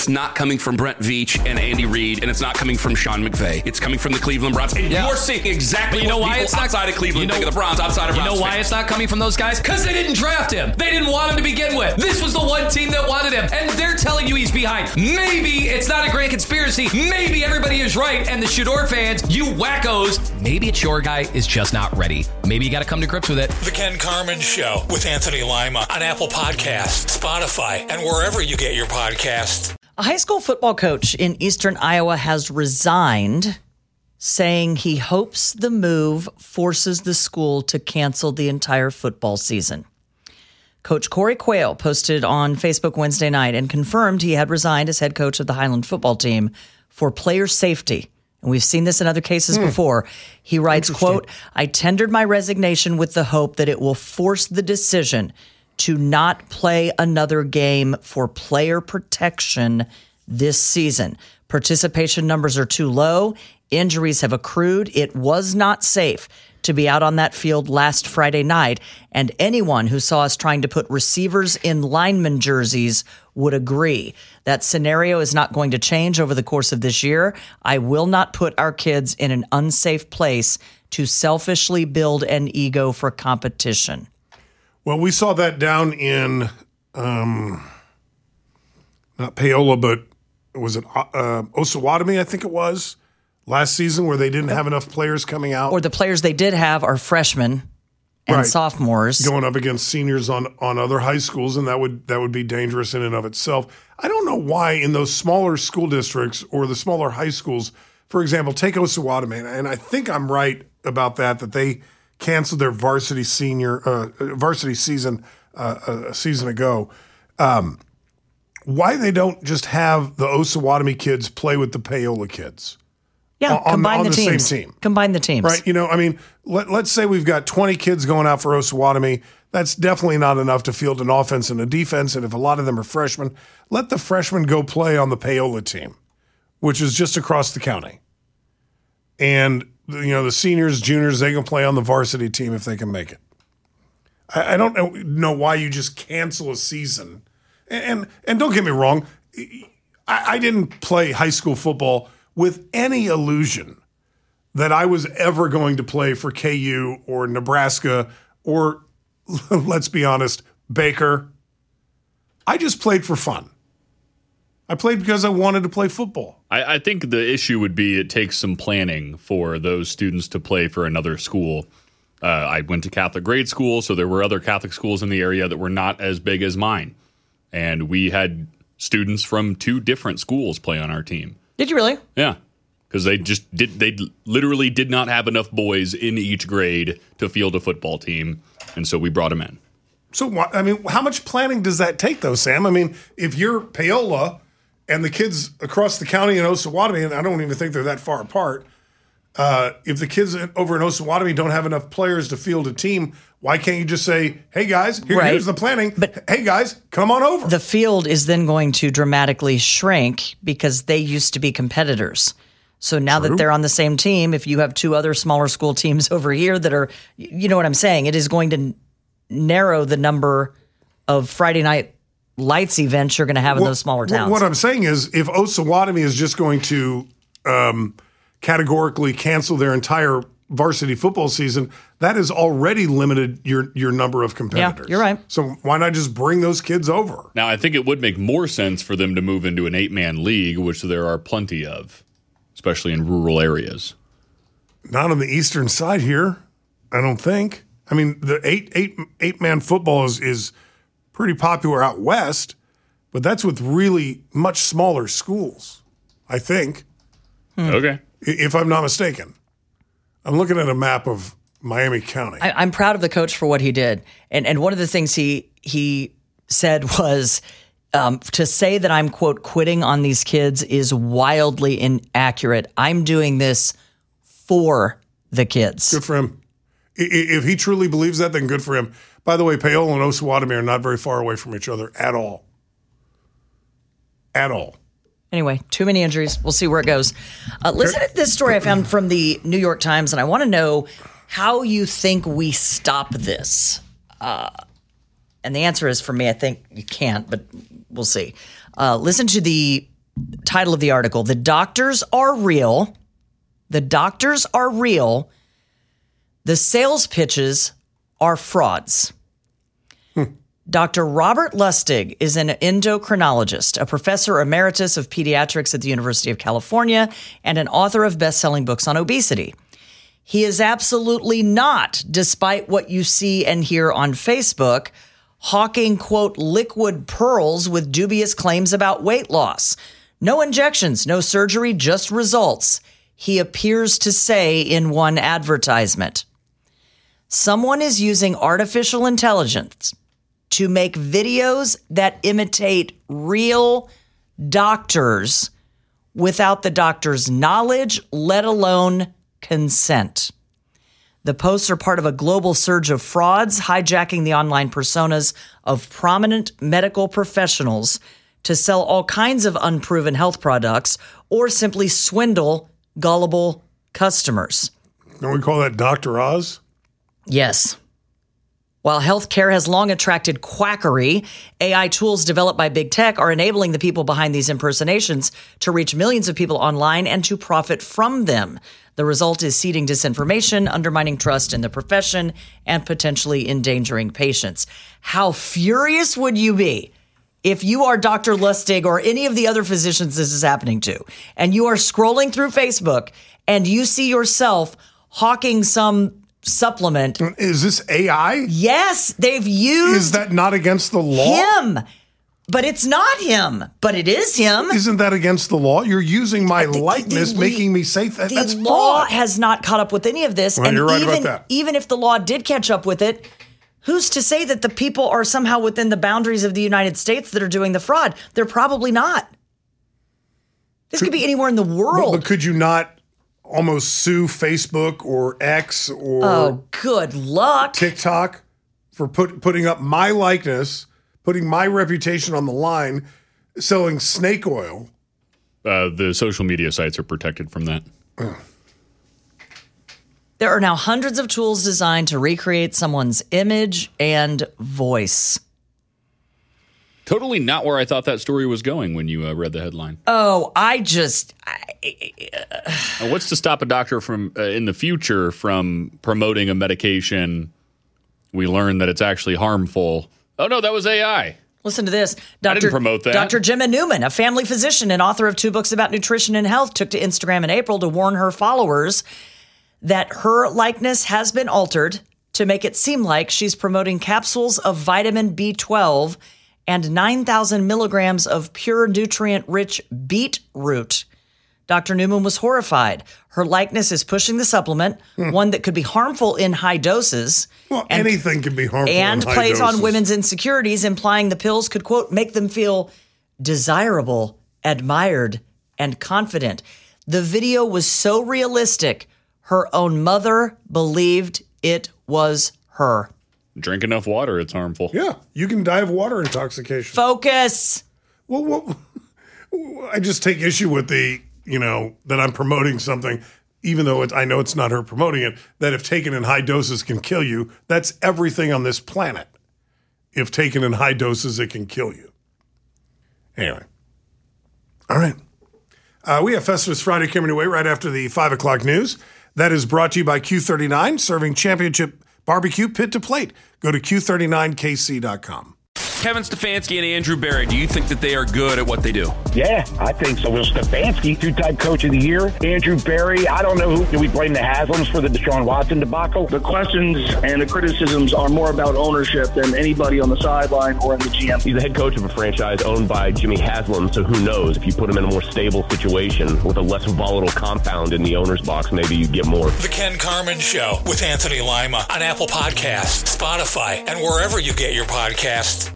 it's not coming from Brent Veach and Andy Reid, and it's not coming from Sean McVay. It's coming from the Cleveland Browns. And you're seeing exactly what people outside of Cleveland think of the Browns, outside of Browns. You know why it's not coming from those guys? Because they didn't draft him. They didn't want him to begin with. This was the one team that wanted him, and they're telling you he's behind. Maybe it's not a grand conspiracy. Maybe everybody is right, and the Shador fans, you wackos, maybe it's your guy is just not ready. Maybe you got to come to grips with it. The Ken Carman Show with Anthony Lima on Apple Podcasts, Spotify, and wherever you get your podcasts. A high school football coach in eastern Iowa has resigned, saying he hopes the move forces the school to cancel the entire football season. Coach Corey Quayle posted on Facebook Wednesday night and confirmed he had resigned as head coach of the Highland football team for player safety. And we've seen this in other cases before. He writes, quote, "I tendered my resignation with the hope that it will force the decision to not play another game for player protection this season. Participation numbers are too low. Injuries have accrued. It was not safe to be out on that field last Friday night, and anyone who saw us trying to put receivers in lineman jerseys would agree. That scenario is not going to change over the course of this year. I will not put our kids in an unsafe place to selfishly build an ego for competition." Well, we saw that down in, not Paola, but was it Osawatomie, I think it was, last season where they didn't have enough players coming out. Or the players they did have are freshmen and sophomores. Going up against seniors on other high schools, and that would be dangerous in and of itself. I don't know why in those smaller school districts or the smaller high schools, for example, take Osawatomie, and I think I'm right about that they canceled their varsity season a season ago. Why they don't just have the Osawatomie kids play with the Paola kids? Yeah, combine the teams. Same team. Combine the teams. Right. You know, I mean, let's say we've got 20 kids going out for Osawatomie. That's definitely not enough to field an offense and a defense. And if a lot of them are freshmen, let the freshmen go play on the Paola team, which is just across the county. And, you know, the seniors, juniors, they can play on the varsity team if they can make it. I don't know why you just cancel a season. And don't get me wrong, I didn't play high school football with any illusion that I was ever going to play for KU or Nebraska or, let's be honest, Baker. I just played for fun. I played because I wanted to play football. I think the issue would be it takes some planning for those students to play for another school. I went to Catholic grade school, so there were other Catholic schools in the area that were not as big as mine. And we had students from 2 different schools play on our team. Did you really? Yeah, because they literally did not have enough boys in each grade to field a football team, and so we brought them in. So, I mean, how much planning does that take, though, Sam? I mean, if you're Paola and the kids across the county in Osawatomie, and I don't even think they're that far apart, if the kids over in Osawatomie don't have enough players to field a team, why can't you just say, hey, guys, here's the planning, but hey, guys, come on over? The field is then going to dramatically shrink because they used to be competitors. So now that they're on the same team, if you have 2 other smaller school teams over here that are, you know what I'm saying, it is going to narrow the number of Friday night lights events you're going to have in those smaller towns. What I'm saying is if Osawatomie is just going to categorically cancel their entire varsity football season, that has already limited your number of competitors. Yeah, you're right. So why not just bring those kids over? Now, I think it would make more sense for them to move into an 8-man league, which there are plenty of, especially in rural areas. Not on the eastern side here, I don't think. I mean, the eight-man football is pretty popular out west, but that's with really much smaller schools, I think. Okay. If I'm not mistaken. I'm looking at a map of Miami County. I'm proud of the coach for what he did. And one of the things he said was to say that I'm, quote, quitting on these kids is wildly inaccurate. I'm doing this for the kids. Good for him. If he truly believes that, then good for him. By the way, Paola and Osawatomie are not very far away from each other at all. At all. Anyway, too many injuries. We'll see where it goes. Listen to this story I found from the New York Times, and I want to know how you think we stop this. And the answer is, for me, I think you can't, but we'll see. Listen to the title of the article. The doctors are real. The doctors are real. The sales pitches are frauds. Dr. Robert Lustig is an endocrinologist, a professor emeritus of pediatrics at the University of California, and an author of best-selling books on obesity. He is absolutely not, despite what you see and hear on Facebook, hawking, quote, liquid pearls with dubious claims about weight loss. No injections, no surgery, just results, he appears to say in one advertisement. Someone is using artificial intelligence to make videos that imitate real doctors without the doctor's knowledge, let alone consent. The posts are part of a global surge of frauds, hijacking the online personas of prominent medical professionals to sell all kinds of unproven health products or simply swindle gullible customers. Don't we call that Dr. Oz? Yes. While healthcare has long attracted quackery, AI tools developed by big tech are enabling the people behind these impersonations to reach millions of people online and to profit from them. The result is seeding disinformation, undermining trust in the profession, and potentially endangering patients. How furious would you be if you are Dr. Lustig or any of the other physicians this is happening to, and you are scrolling through Facebook and you see yourself hawking some supplement? Is this AI? Yes, they've used. Is that not against the law? Him. But it's not him. But it is him. Isn't that against the law? You're using my likeness, making me say that. That's the law fraud. has not caught up with any of this. Well, and you're right about that. Even if the law did catch up with it, who's to say that the people are somehow within the boundaries of the United States that are doing the fraud? They're probably not. This could be anywhere in the world. But could you not almost sue Facebook or X or oh, good luck. TikTok for putting up my likeness, putting my reputation on the line, selling snake oil? The social media sites are protected from that. There are now hundreds of tools designed to recreate someone's image and voice. Totally not where I thought that story was going when you read the headline. Oh, What's to stop a doctor from, in the future, from promoting a medication we learn that it's actually harmful? Oh, no, that was AI. Listen to this. I didn't promote that. Dr. Gemma Newman, a family physician and author of 2 books about nutrition and health, took to Instagram in April to warn her followers that her likeness has been altered to make it seem like she's promoting capsules of vitamin B12 and 9,000 milligrams of pure nutrient-rich beetroot. Dr. Newman was horrified. Her likeness is pushing the supplement, one that could be harmful in high doses. Well, anything can be harmful and in high plays doses. on women's insecurities, implying the pills could, quote, make them feel desirable, admired, and confident. The video was so realistic, her own mother believed it was her. Drink enough water, it's harmful. Yeah, you can die of water intoxication. Focus. Well, I just take issue with that I'm promoting something, even though I know it's not her promoting it, that if taken in high doses can kill you. That's everything on this planet. If taken in high doses, it can kill you. Anyway. All right. We have Festivus Friday coming away right after the 5 o'clock news. That is brought to you by Q39, serving championship barbecue pit to plate. Go to Q39KC.com. Kevin Stefanski and Andrew Berry, do you think that they are good at what they do? Yeah, I think so. Will Stefanski, 2-time coach of the year. Andrew Berry, I don't know do we blame the Haslams for the Deshaun Watson debacle? The questions and the criticisms are more about ownership than anybody on the sideline or in the GM. He's the head coach of a franchise owned by Jimmy Haslam, so who knows? If you put him in a more stable situation with a less volatile compound in the owner's box, maybe you get more. The Ken Carman Show with Anthony Lima on Apple Podcasts, Spotify, and wherever you get your podcasts.